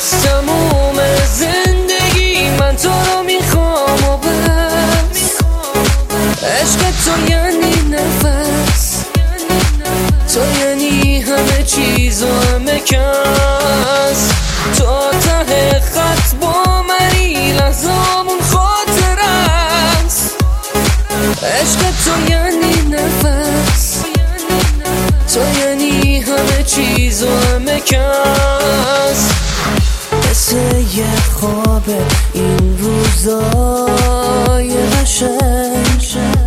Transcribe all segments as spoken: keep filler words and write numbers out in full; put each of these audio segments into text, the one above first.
تموم زندگی من تو رو میخوام و بس. عشق تو یعنی نفس، تو یعنی همه چیز و همه کس. تا ته خط با منی لحظامون خاطر است. عشق تو یعنی نفس، تو یعنی همه چیز و همه کس. مثل یه خواب این روزای قشنگ،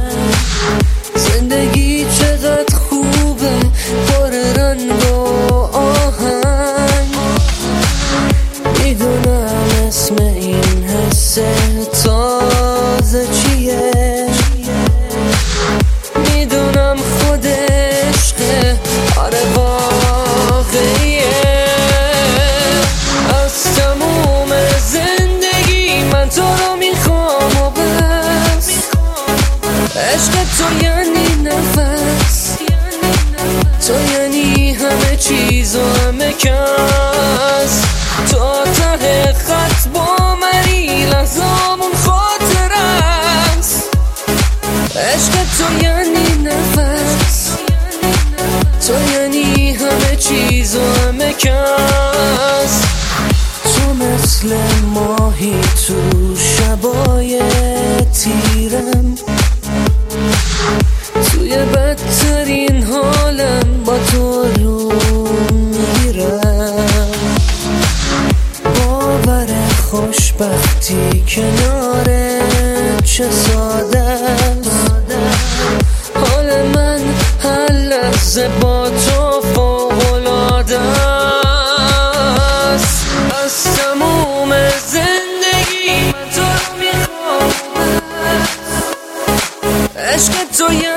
زندگی چقدر خوبه پر رنگ و آهنگ. میدونم اسم این حس تازه چیه، میدونم خود عشقه، آره واقعیه. از تموم زندگی من تو رو میخوام و بس. عشق تو یعنی نفس، تو یعنی همه چیز و همه کس. تا ته خط با منی لحظامون خاطر است. عشق تو یعنی نفس، تو یعنی همه چیز و همه کس. تو مثل ماهی تو شبای تیرم، توی بدترین حالم با تو رو میرم. باور خوشبختی کناره چه ساده است. حال من هر لحظه با تو فوق‌العاده است. از تموم زندگی من تو رو میخوام. عشق تو